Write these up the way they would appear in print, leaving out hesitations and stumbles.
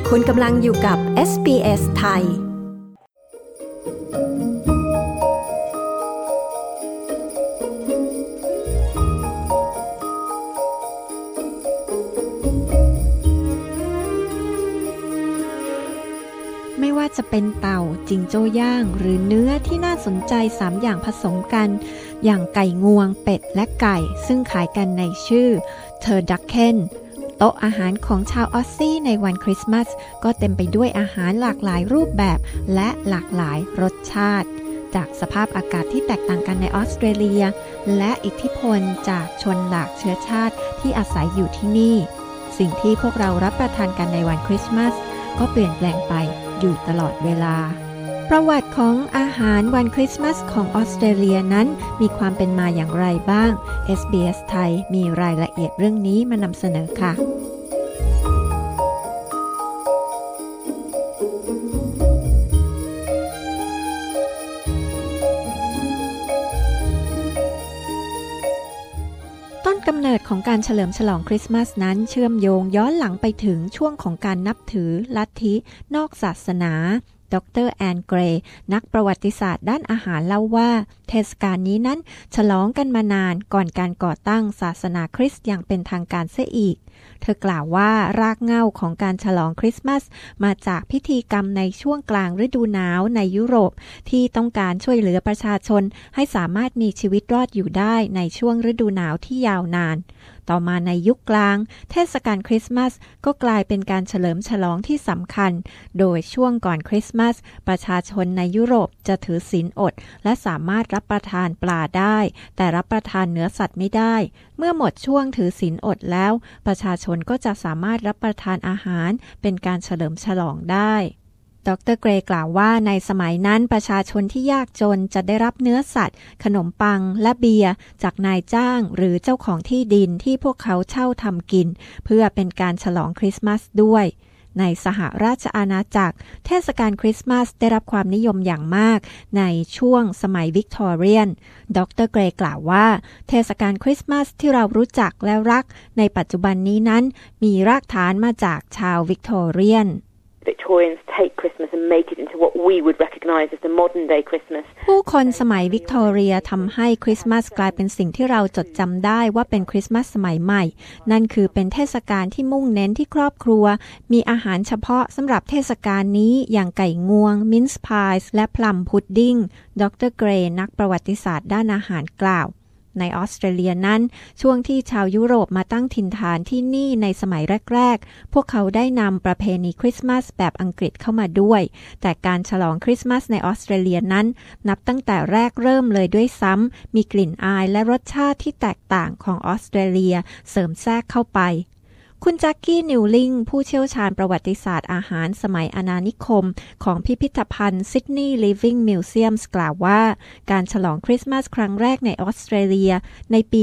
คุณกำลังอยู่กับ SBS ไทยไม่ว่าจะเป็นเต่าจิงโจ้ย่างหรือเนื้อที่น่าสนใจ3อย่างผสมกันอย่างไก่งวงเป็ดและไก่ซึ่งขายกันในชื่อ Turducken โต๊ะอาหารของชาวออสซี่ในวันคริสต์มาสก็เต็มไปด้วยอาหารหลากหลายรูปแบบและหลากหลายรสชาติจากสภาพอากาศที่แตกต่างกันในออสเตรเลียและอิทธิพลจากชนหลากเชื้อชาติที่อาศัยอยู่ที่นี่สิ่งที่พวกเรารับประทานกันในวันคริสต์มาสก็เปลี่ยนแปลงไปอยู่ตลอดเวลาประวัติของอาหารวันคริสต์มาสของออสเตรเลียนั้นมีความเป็นมาอย่างไรบ้าง SBS ไทยมีรายละเอียดเรื่องนี้มานำเสนอค่ะต้นกำเนิดของการเฉลิมฉลองคริสต์มาสนั้นเชื่อมโยงย้อนหลังไปถึงช่วงของการนับถือลัทธินอกศาสนาดร.แอนเกรย์นักประวัติศาสตร์ด้านอาหารเล่าว่าเทศกาลนี้นั้นฉลองกันมานานก่อนการก่อตั้งศาสนาคริสต์อย่างเป็นทางการเสียอีกเธอกล่าวว่ารากเหง้าของการฉลองคริสต์มาสมาจากพิธีกรรมในช่วงกลางฤดูหนาวในยุโรปที่ต้องการช่วยเหลือประชาชนให้สามารถมีชีวิตรอดอยู่ได้ในช่วงฤดูหนาวที่ยาวนานต่อมาในยุคกลางเทศกาลคริสต์มาสก็กลายเป็นการเฉลิมฉลองที่สำคัญโดยช่วงก่อนคริสต์มาสประชาชนในยุโรปจะถือศีลอดและสามารถรับประทานปลาได้แต่รับประทานเนื้อสัตว์ไม่ได้เมื่อหมดช่วงถือศีลอดแล้วประชาชนก็จะสามารถรับประทานอาหารเป็นการเฉลิมฉลองได้ดร.เกรย์กล่าวว่าในสมัยนั้นประชาชนที่ยากจนจะได้รับเนื้อสัตว์ขนมปังและเบียร์จากนายจ้างหรือเจ้าของที่ดินที่พวกเขาเช่าทำกินเพื่อเป็นการฉลองคริสต์มาสด้วยในสหราชอาณาจักรเทศกาลคริสต์มาสได้รับความนิยมอย่างมากในช่วงสมัยวิกตอเรียนดร.เกรย์กล่าวว่าเทศกาลคริสต์มาสที่เรารู้จักและรักในปัจจุบันนี้นั้นมีรากฐานมาจากชาววิกตอเรียน Victorians take Christmas and make it into what we would recognise as the modern day Christmas ผู้คนสมัยวิกตอเรียทำให้คริสต์มาสกลายเป็นสิ่งที่เราจดจำได้ว่าเป็นคริสต์มาสสมัยใหม่นั่นคือเป็นเทศกาลที่มุ่งเน้นที่ครอบครัวมีอาหารเฉพาะสำหรับเทศกาลนี้อย่างไก่งวงมินซ์พายและพลัมพุดดิ้งดร.เกรย์นักประวัติศาสตร์ด้านอาหารกล่าวในออสเตรเลียนั้นช่วงที่ชาวยุโรปมาตั้งถิ่นฐานที่นี่ในสมัยแรกๆพวกเขาได้นำประเพณีคริสต์มาสแบบอังกฤษเข้ามาด้วยแต่การฉลองคริสต์มาสในออสเตรเลียนั้นนับตั้งแต่แรกเริ่มเลยด้วยซ้ำมีกลิ่นอายและรสชาติที่แตกต่างของออสเตรเลียเสริมแทรกเข้าไปคุณแจ็คกี้นิวลิงผู้เชี่ยวชาญประวัติศาสตร์อาหารสมัยอาณานิคมของพิพิธภัณฑ์ Sydney Living Museums กล่าวว่าการฉลองคริสต์มาสครั้งแรกในออสเตรเลียในปี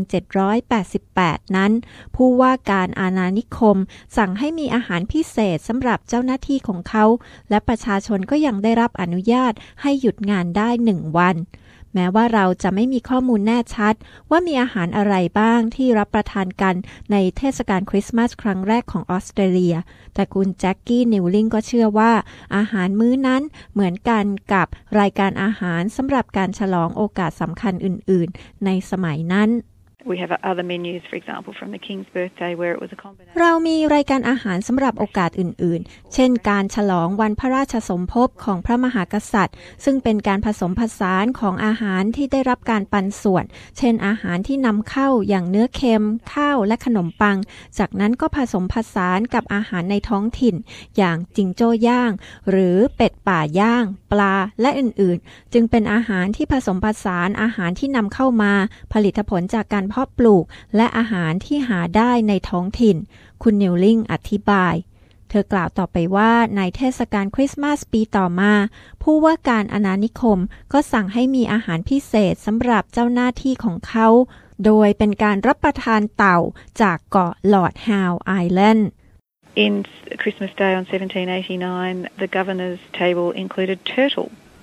1788 นั้นผู้ว่าการอาณานิคมสั่งให้มีอาหารพิเศษสำหรับเจ้าหน้าที่ของเขาและประชาชนก็ยังได้รับอนุญาตให้หยุดงานได้1 วันแม้ว่าเราจะไม่มีข้อมูลแน่ชัดว่ามีอาหารอะไรบ้างที่รับประทานกันในเทศกาลคริสต์มาสครั้งแรกของออสเตรเลียแต่คุณแจ็คกี้นิวลิงก็เชื่อว่าอาหารมื้อนั้นเหมือนกันกับรายการอาหารสำหรับการฉลองโอกาสสำคัญอื่นๆในสมัยนั้น We have other menus, for example, from the King's birthday, where it was a combination. เรามีรายการอาหารสำหรับโอกาสอื่นๆ เช่นการฉลองวันพระราชสมภพของพระมหากษัตริย์ซึ่งเป็นการผสมผสานของอาหารที่ได้รับการปันส่วนเช่นอาหารที่นำเข้าอย่างเนื้อเค็มข้าวและขนมปังจากนั้นก็ผสมผสานกับอาหารในท้องถิ่นอย่างจิงโจ้ย่างหรือเป็ดป่าย่างปลาและอื่นๆจึงเป็นอาหารที่ผสมผสานอาหารที่นำเข้ามาผลิตผลจากการเพาะปลูกและอาหารที่หาได้ในท้องถิ่นคุณนิวลิงอธิบายเธอกล่าวต่อไปว่าในเทศกาลคริสต์มาสปีต่อมาผู้ว่าการอาณานิคมก็สั่งให้มีอาหารพิเศษสำหรับเจ้าหน้าที่ของเขาโดยเป็นการรับประทานเต่าจากเกาะลอร์ดฮาวไอแลนด์ In Christmas Day on 1789, the governor's table included turtle.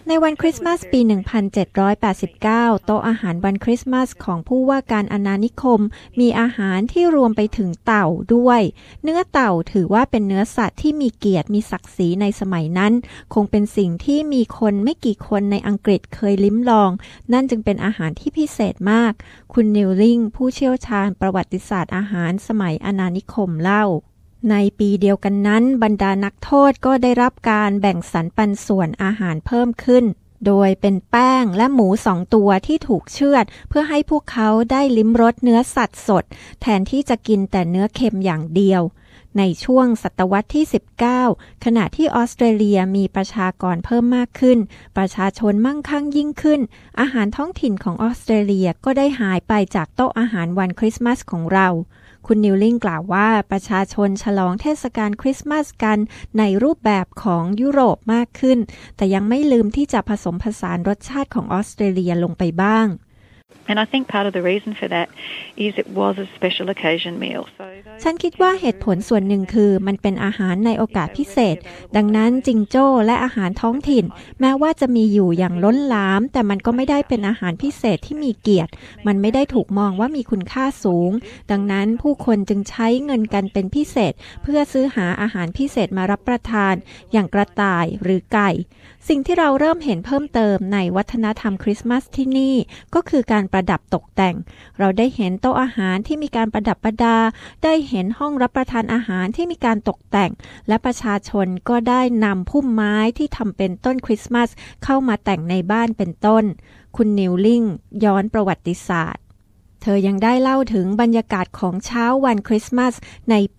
ในวันคริสต์มาสปี 1789 โต๊ะอาหารวันคริสต์มาสของผู้ว่าการอาณานิคมมีอาหารที่รวมไปถึงเต่าด้วย เนื้อเต่าถือว่าเป็นเนื้อสัตว์ที่มีเกียรติมีศักดิ์ศรีในสมัยนั้นคงเป็นสิ่งที่มีคนไม่กี่คนในอังกฤษเคยลิ้มลองนั่นจึงเป็นอาหารที่พิเศษมากคุณนิวลิงผู้เชี่ยวชาญประวัติศาสตร์อาหารสมัยอาณานิคมเล่าในปีเดียวกันนั้นบรรดานักโทษก็ได้รับการแบ่งสรรปันส่วนอาหารเพิ่มขึ้นโดยเป็นแป้งและหมู2 ตัวที่ถูกเชือดเพื่อให้พวกเขาได้ลิ้มรสเนื้อสัตว์สดแทนที่จะกินแต่เนื้อเค็มอย่างเดียวในช่วงศตวรรษที่ 19 ขณะที่ออสเตรเลียมีประชากรเพิ่มมากขึ้นประชาชนมั่งคั่งยิ่งขึ้นอาหารท้องถิ่นของออสเตรเลียก็ได้หายไปจากโต๊ะอาหารวันคริสต์มาสของเราคุณนิวลิงกล่าวว่าประชาชนฉลองเทศกาลคริสต์มาสกันในรูปแบบของยุโรปมากขึ้นแต่ยังไม่ลืมที่จะผสมผสานรสชาติของออสเตรเลียลงไปบ้าง And I think part of the reason for that is it was a special occasion meal. ฉันคิดว่าเหตุผลส่วนหนึ่งคือมันเป็นอาหารในโอกาสพิเศษดังนั้นจิงโจ้และอาหารท้องถิ่นแม้ว่าจะมีอยู่อย่างล้นหลามแต่มันก็ไม่ได้เป็นอาหารพิเศษที่มีเกียรติมันไม่ได้ถูกมองว่ามีคุณค่าสูงดังนั้นผู้คนจึงใช้เงินกันเป็นพิเศษเพื่อซื้อหาอาหารพิเศษมารับประทานอย่างกระต่ายหรือไก่สิ่งที่เราเริ่มเห็นเพิ่มเติมในวัฒนธรรมคริสต์มาสที่นี่ก็คือการประดับตกแต่งเราได้เห็นโต๊ะอาหารที่มีการประดับประดาได้เห็นห้องรับประทานอาหารที่มีการตกแต่งและประชาชนก็ได้นำพุ่มไม้ที่ทำเป็นต้นคริสต์มาสเข้ามาแต่งในบ้านเป็นต้นคุณนิวลิงย้อนประวัติศาสตร์เธอยังได้เล่าถึงบรรยากาศของเช้าวันคริสต์มาสในปี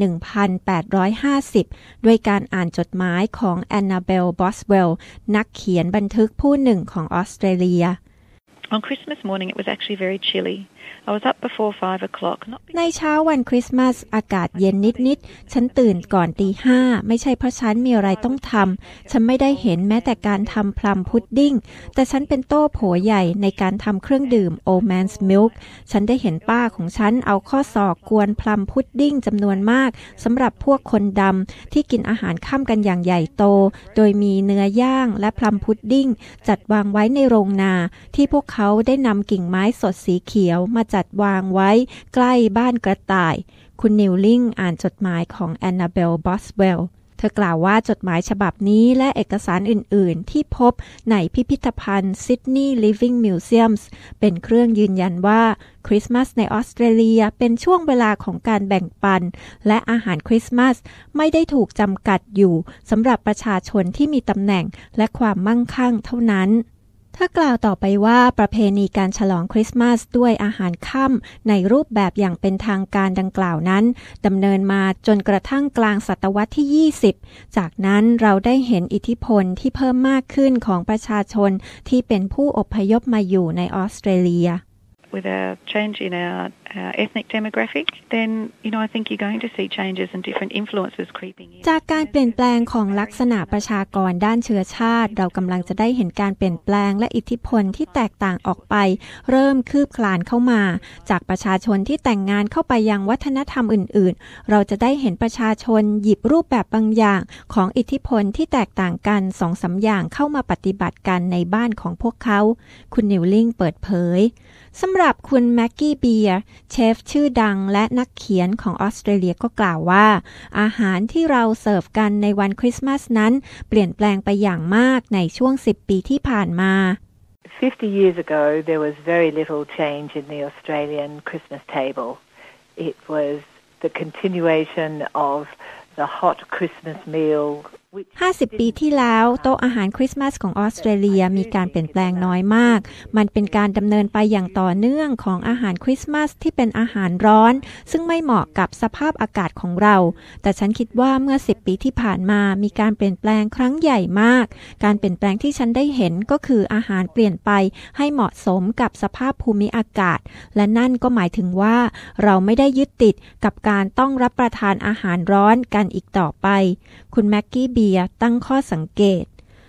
1850 ด้วยการอ่านจดหมายของแอนนาเบล บอสเวลล์นักเขียนบันทึกผู้หนึ่งของออสเตรเลีย On Christmas morning, it was actually very chilly. I was up before 5 o'clock. ในเช้าวันคริสต์มาสอากาศเย็นนิดๆฉันตื่นก่อนตี 5ไม่ใช่เพราะฉันมีอะไรต้องทำฉันไม่ได้เห็นแม้แต่การทำพลัมพุดดิ้งแต่ฉันเป็นโต้โผใหญ่ในการทำเครื่องดื่ม Old Man's Milk ฉันได้เห็นป้าของฉันเอาข้อศอกกวนพลัมพุดดิ้งจำนวนมากสำหรับพวกคนดำที่กินอาหารค่ำกันอย่างใหญ่โตโดยมีเนื้อย่างและพลัมพุดดิ้งจัดวางไว้ในโรงนาที่พวกเขาได้นำกิ่งไม้สดสีเขียวมาจัดวางไว้ใกล้บ้านกระต่ายคุณนิวลิงอ่านจดหมายของแอนนาเบล บอสเวลล์เธอกล่าวว่าจดหมายฉบับนี้และเอกสารอื่นๆที่พบในพิพิธภัณฑ์ Sydney Living Museums เป็นเครื่องยืนยันว่าคริสต์มาสในออสเตรเลียเป็นช่วงเวลาของการแบ่งปันและอาหารคริสต์มาสไม่ได้ถูกจำกัดอยู่สำหรับประชาชนที่มีตำแหน่งและความมั่งคั่งเท่านั้นเธอกล่าวต่อไปว่าประเพณีการฉลองคริสต์มาสด้วยอาหารค่ำในรูปแบบอย่างเป็นทางการดังกล่าวนั้นดำเนินมาจนกระทั่งกลางศตวรรษที่ 20 จากนั้นเราได้เห็นอิทธิพลที่เพิ่มมากขึ้นของประชาชนที่เป็นผู้อพยพมาอยู่ในออสเตรเลีย With a change in our ethnic demographic, then, I think you're going to see changes and different influences creeping in. จากการเปลี่ยนแปลงของลักษณะประชากรด้านเชื้อชาติเรากำลังจะได้เห็นการเปลี่ยนแปลงและอิทธิพลที่แตกต่างออกไปเริ่มคืบคลานเข้ามาจากประชาชนที่แต่งงานเข้าไปยังวัฒนธรรมอื่นๆเราจะได้เห็นประชาชนหยิบรูปแบบบางอย่างของอิทธิพลที่แตกต่างกัน 2-3 อย่างเข้ามาปฏิบัติกันในบ้านของพวกเขาคุณนิวลิงเปิดเผยสำหรับคุณแม็กกี้เบียร์เชฟชื่อดังและนักเขียนของออสเตรเลียก็กล่าวว่าอาหารที่เราเสิร์ฟกันในวันคริสต์มาสนั้นเปลี่ยนแปลงไปอย่างมากในช่วง10 ปีที่ผ่านมา 50 years ago there was very little change in the Australian Christmas table. It was the continuation of the hot Christmas meal 50 ปีที่แล้วโต๊ะอาหารคริสต์มาสของออสเตรเลียมีการเปลี่ยนแปลงน้อยมากมันเป็นการดำเนินไปอย่างต่อเนื่องของอาหารคริสต์มาสที่เป็นอาหารร้อนซึ่งไม่เหมาะกับสภาพอากาศของเราแต่ฉันคิดว่าเมื่อ10 ปีที่ผ่านมามีการเปลี่ยนแปลงครั้งใหญ่มากการเปลี่ยนแปลงที่ฉันได้เห็นก็คืออาหารเปลี่ยนไปให้เหมาะสมกับสภาพภูมิอากาศและนั่นก็หมายถึงว่าเราไม่ได้ยึดติดกับการต้องรับประทานอาหารร้อนกันอีกต่อไปคุณแม็กกี้เบียร์ตั้งข้อสังเกต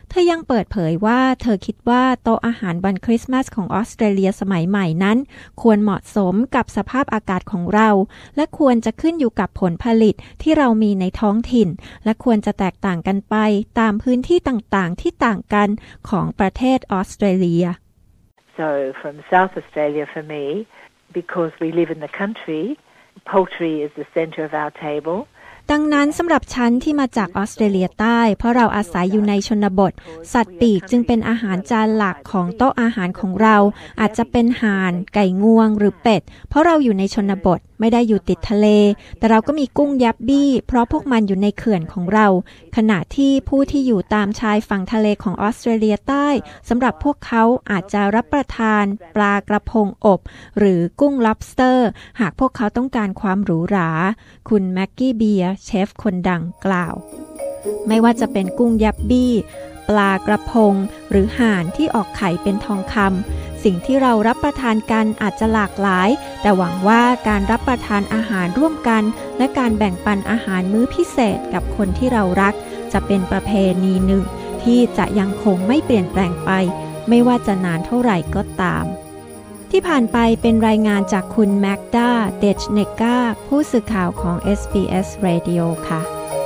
เธอยังเปิดเผยว่าเธอคิดว่าโต๊ะอาหารวันคริสต์มาสของออสเตรเลียสมัยใหม่นั้นควรเหมาะสมกับสภาพอากาศของเราและควรจะขึ้นอยู่กับผลผลิตที่เรามีในท้องถิ่นและควรจะแตกต่างกันไปตามพื้นที่ต่างๆที่ต่างกันของประเทศออสเตรเลีย So from South Australia for me, because we live in the country, poultry is the centre of our table. ดังนั้นสำหรับฉันที่มาจากออสเตรเลียใต้เพราะเราอาศัยอยู่ในชนบทสัตว์ปีกจึงเป็นอาหารจานหลักของโต๊ะอาหารของเราอาจจะเป็นห่านไก่งวงหรือเป็ดเพราะเราอยู่ในชนบทไม่ได้อยู่ติดทะเลแต่เราก็มีกุ้งยับบี้เพราะพวกมันอยู่ในเขื่อนของเราขณะที่ผู้ที่อยู่ตามชายฝั่งทะเลของออสเตรเลียใต้สำหรับพวกเขาอาจจะรับประทานปลากระพงอบหรือกุ้ง lobster หากพวกเขาต้องการความหรูหราคุณแม็กกี้เบียร์เชฟคนดังกล่าวไม่ว่าจะเป็นกุ้งยับบี้ปลากระพงหรือห่านที่ออกไข่เป็นทองคำสิ่งที่เรารับประทานกันอาจจะหลากหลายแต่หวังว่าการรับประทานอาหารร่วมกันและการแบ่งปันอาหารมื้อพิเศษกับคนที่เรารักจะเป็นประเพณีหนึ่งที่จะยังคงไม่เปลี่ยนแปลงไปไม่ว่าจะนานเท่าไหร่ก็ตามที่ผ่านไปเป็นรายงานจากคุณแมกดาเดชเนกาผู้สื่อข่าวของ SBS Radio ค่ะ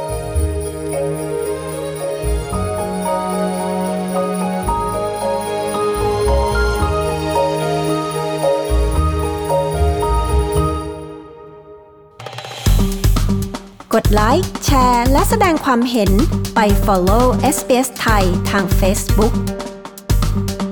กดไลค์แชร์และแสดงความเห็นไป follow SBS ไทยทาง Facebook